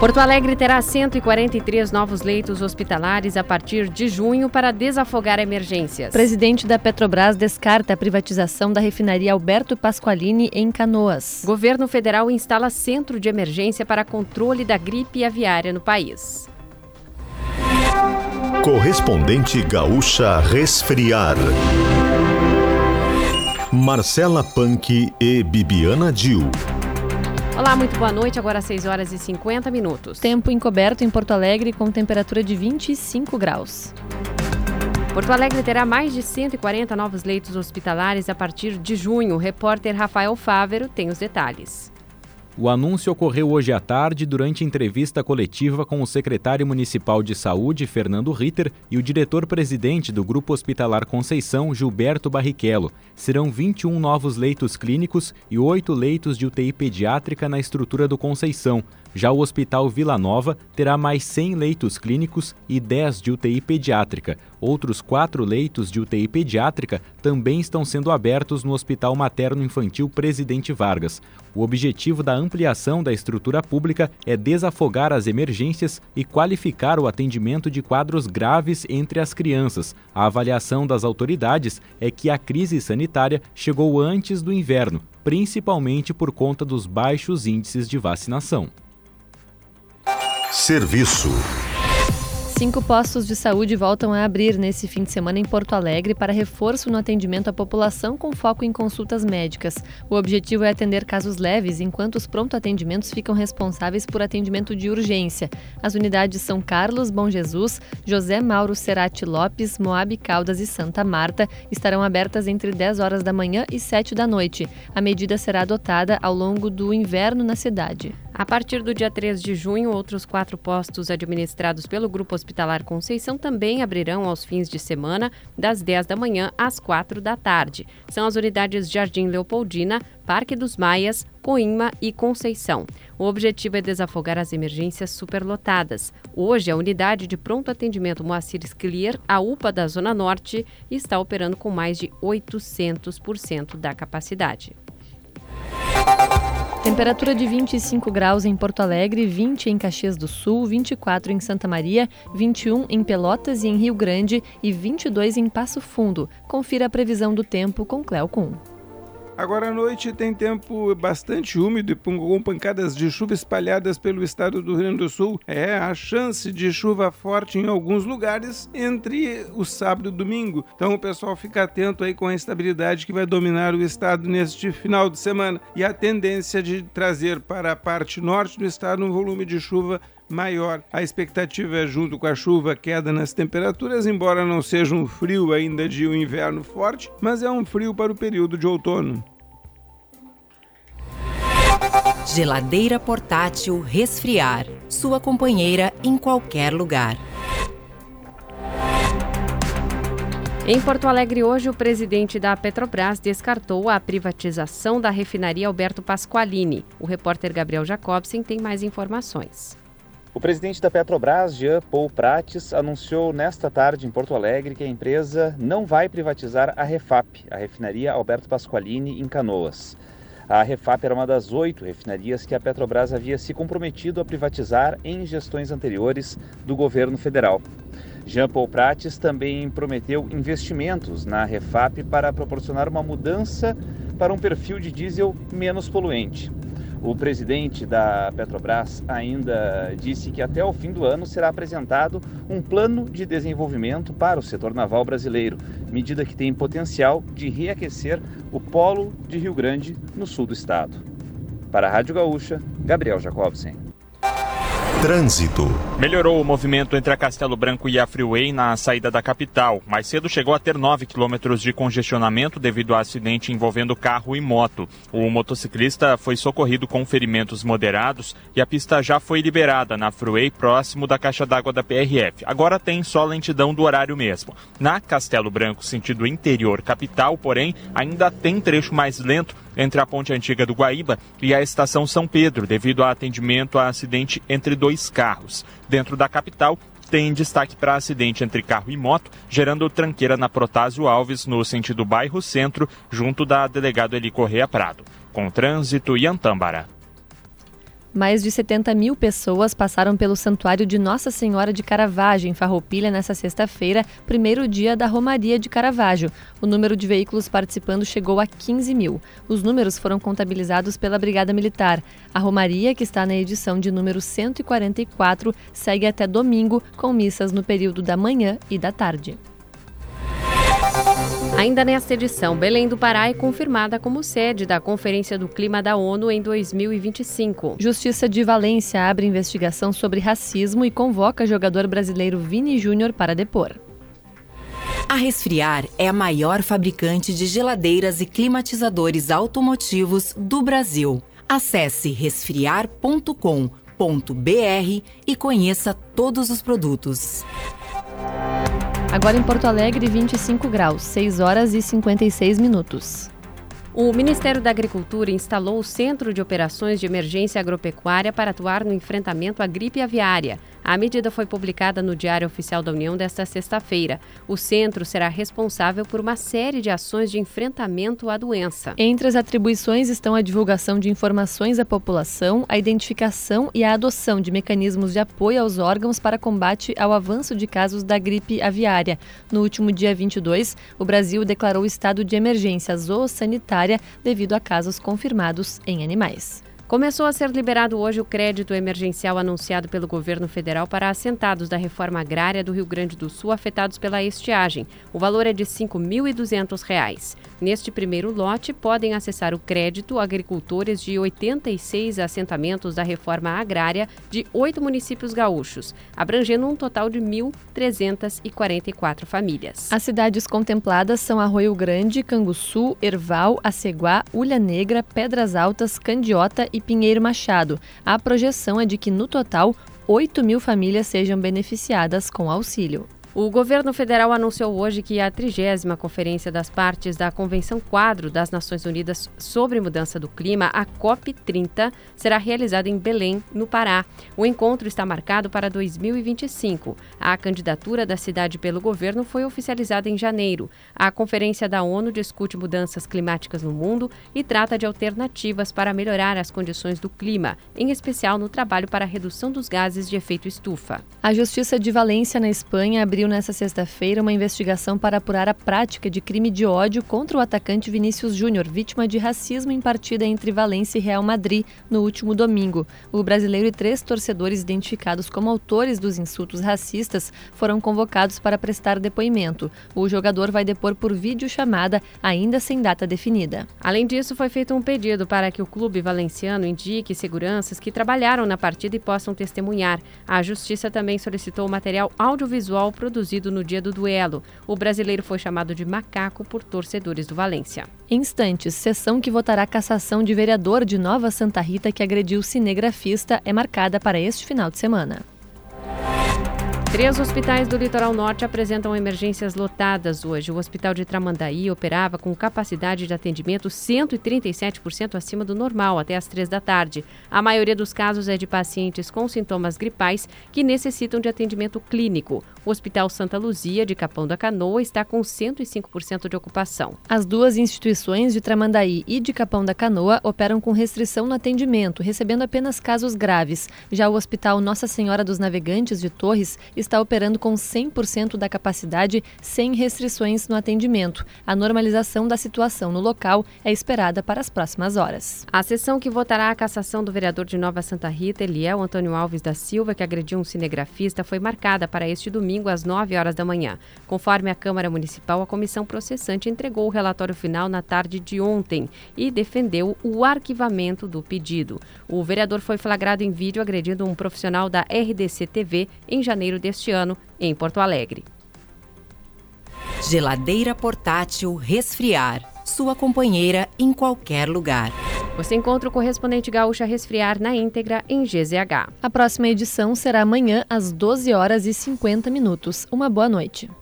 Porto Alegre terá 143 novos leitos hospitalares a partir de junho para desafogar emergências. Presidente da Petrobras descarta a privatização da refinaria Alberto Pasqualini em Canoas. Governo federal instala centro de emergência para controle da gripe aviária no país. Correspondente Gaúcha Resfriar. Marcela Punk e Bibiana Dil. Olá, muito boa noite, agora 6 horas e 50 minutos. Tempo encoberto em Porto Alegre com temperatura de 25 graus. Porto Alegre terá mais de 140 novos leitos hospitalares a partir de junho. O repórter Rafael Fávero tem os detalhes. O anúncio ocorreu hoje à tarde durante entrevista coletiva com o secretário municipal de saúde, Fernando Ritter, e o diretor-presidente do Grupo Hospitalar Conceição, Gilberto Barrichello. Serão 21 novos leitos clínicos e 8 leitos de UTI pediátrica na estrutura do Conceição. Já o Hospital Vila Nova terá mais 100 leitos clínicos e 10 de UTI pediátrica. Outros 4 leitos de UTI pediátrica também estão sendo abertos no Hospital Materno-Infantil Presidente Vargas. O objetivo da ampliação da estrutura pública é desafogar as emergências e qualificar o atendimento de quadros graves entre as crianças. A avaliação das autoridades é que a crise sanitária chegou antes do inverno, principalmente por conta dos baixos índices de vacinação. Serviço. 5 postos de saúde voltam a abrir nesse fim de semana em Porto Alegre para reforço no atendimento à população com foco em consultas médicas. O objetivo é atender casos leves, enquanto os pronto-atendimentos ficam responsáveis por atendimento de urgência. As unidades são Carlos, Bom Jesus, José Mauro Cerati Lopes, Moabe Caldas e Santa Marta. Estarão abertas entre 10 horas da manhã e 7 da noite. A medida será adotada ao longo do inverno na cidade. A partir do dia 3 de junho, outros 4 postos administrados pelo Grupo Hospitalar Conceição também abrirão aos fins de semana, das 10 da manhã às 4 da tarde. São as unidades Jardim Leopoldina, Parque dos Maias, Coíma e Conceição. O objetivo é desafogar as emergências superlotadas. Hoje, a unidade de pronto atendimento Moacir Sclier, a UPA da Zona Norte, está operando com mais de 800% da capacidade. Temperatura de 25 graus em Porto Alegre, 20 em Caxias do Sul, 24 em Santa Maria, 21 em Pelotas e em Rio Grande e 22 em Passo Fundo. Confira a previsão do tempo com Cléo Kuhn. Agora à noite tem tempo bastante úmido e com pancadas de chuva espalhadas pelo estado do Rio Grande do Sul. A chance de chuva forte em alguns lugares entre o sábado e o domingo. Então o pessoal fica atento aí com a instabilidade que vai dominar o estado neste final de semana. E a tendência de trazer para a parte norte do estado um volume de chuva maior. A expectativa é, junto com a chuva, queda nas temperaturas, embora não seja um frio ainda de um inverno forte, mas é um frio para o período de outono. Geladeira portátil Resfriar, sua companheira em qualquer lugar. Em Porto Alegre hoje, o presidente da Petrobras descartou a privatização da refinaria Alberto Pasqualini. O repórter Gabriel Jacobsen tem mais informações. O presidente da Petrobras, Jean Paul Prates, anunciou nesta tarde em Porto Alegre que a empresa não vai privatizar a Refap, a refinaria Alberto Pasqualini, em Canoas. A Refap era uma das 8 refinarias que a Petrobras havia se comprometido a privatizar em gestões anteriores do governo federal. Jean Paul Prates também prometeu investimentos na Refap para proporcionar uma mudança para um perfil de diesel menos poluente. O presidente da Petrobras ainda disse que até o fim do ano será apresentado um plano de desenvolvimento para o setor naval brasileiro, medida que tem potencial de reaquecer o polo de Rio Grande, no sul do estado. Para a Rádio Gaúcha, Gabriel Jacobsen. Trânsito. Melhorou o movimento entre a Castelo Branco e a Freeway na saída da capital. Mais cedo chegou a ter 9 quilômetros de congestionamento devido ao acidente envolvendo carro e moto. O motociclista foi socorrido com ferimentos moderados e a pista já foi liberada na Freeway, próximo da caixa d'água da PRF. Agora tem só lentidão do horário mesmo. Na Castelo Branco, sentido interior capital, porém, ainda tem trecho mais lento entre a Ponte Antiga do Guaíba e a Estação São Pedro, devido ao atendimento a acidente entre 2 carros. Dentro da capital, tem destaque para acidente entre carro e moto, gerando tranqueira na Protásio Alves, no sentido bairro Centro, junto da Delegado Eli Correia Prado. Com trânsito e Antâmbara. Mais de 70 mil pessoas passaram pelo Santuário de Nossa Senhora de Caravaggio, em Farroupilha, nesta sexta-feira, primeiro dia da Romaria de Caravaggio. O número de veículos participando chegou a 15 mil. Os números foram contabilizados pela Brigada Militar. A Romaria, que está na edição de número 144, segue até domingo, com missas no período da manhã e da tarde. Ainda nesta edição, Belém do Pará é confirmada como sede da Conferência do Clima da ONU em 2025. Justiça de Valência abre investigação sobre racismo e convoca jogador brasileiro Vini Júnior para depor. A Resfriar é a maior fabricante de geladeiras e climatizadores automotivos do Brasil. Acesse resfriar.com.br e conheça todos os produtos. Agora em Porto Alegre, 25 graus, 6 horas e 56 minutos. O Ministério da Agricultura instalou o Centro de Operações de Emergência Agropecuária para atuar no enfrentamento à gripe aviária. A medida foi publicada no Diário Oficial da União desta sexta-feira. O centro será responsável por uma série de ações de enfrentamento à doença. Entre as atribuições estão a divulgação de informações à população, a identificação e a adoção de mecanismos de apoio aos órgãos para combate ao avanço de casos da gripe aviária. No último dia 22, o Brasil declarou estado de emergência zoossanitária devido a casos confirmados em animais. Começou a ser liberado hoje o crédito emergencial anunciado pelo governo federal para assentados da reforma agrária do Rio Grande do Sul afetados pela estiagem. O valor é de R$ 5.200. Neste primeiro lote, podem acessar o crédito agricultores de 86 assentamentos da reforma agrária de 8 municípios gaúchos, abrangendo um total de 1.344 famílias. As cidades contempladas são Arroio Grande, Canguçu, Erval, Aceguá, Ulha Negra, Pedras Altas, Candiota e Pinheiro Machado. A projeção é de que, no total, 8 mil famílias sejam beneficiadas com auxílio. O governo federal anunciou hoje que a 30ª Conferência das Partes da Convenção Quadro das Nações Unidas sobre Mudança do Clima, a COP30, será realizada em Belém, no Pará. O encontro está marcado para 2025. A candidatura da cidade pelo governo foi oficializada em janeiro. A Conferência da ONU discute mudanças climáticas no mundo e trata de alternativas para melhorar as condições do clima, em especial no trabalho para a redução dos gases de efeito estufa. A Justiça de Valência, na Espanha, abriu nesta sexta-feira uma investigação para apurar a prática de crime de ódio contra o atacante Vinícius Júnior, vítima de racismo em partida entre Valência e Real Madrid no último domingo. O brasileiro e 3 torcedores identificados como autores dos insultos racistas foram convocados para prestar depoimento. O jogador vai depor por videochamada, ainda sem data definida. Além disso, foi feito um pedido para que o clube valenciano indique seguranças que trabalharam na partida e possam testemunhar. A Justiça também solicitou material audiovisual produzido no dia do duelo. O brasileiro foi chamado de macaco por torcedores do Valência. Em instantes, sessão que votará a cassação de vereador de Nova Santa Rita que agrediu cinegrafista é marcada para este final de semana. 3 hospitais do litoral norte apresentam emergências lotadas hoje. O Hospital de Tramandaí operava com capacidade de atendimento 137% acima do normal até às 3 da tarde. A maioria dos casos é de pacientes com sintomas gripais que necessitam de atendimento clínico. O Hospital Santa Luzia, de Capão da Canoa, está com 105% de ocupação. As duas instituições de Tramandaí e de Capão da Canoa operam com restrição no atendimento, recebendo apenas casos graves. Já o Hospital Nossa Senhora dos Navegantes de Torres está operando com 100% da capacidade, sem restrições no atendimento. A normalização da situação no local é esperada para as próximas horas. A sessão que votará a cassação do vereador de Nova Santa Rita, Eliel Antônio Alves da Silva, que agrediu um cinegrafista, foi marcada para este domingo às 9 horas da manhã. Conforme a Câmara Municipal, a comissão processante entregou o relatório final na tarde de ontem e defendeu o arquivamento do pedido. O vereador foi flagrado em vídeo agredindo um profissional da RDC TV em janeiro deste ano, em Porto Alegre. Geladeira portátil Resfriar. Sua companheira em qualquer lugar. Você encontra o correspondente Gaúcha Resfriar na íntegra em GZH. A próxima edição será amanhã às 12 horas e 50 minutos. Uma boa noite.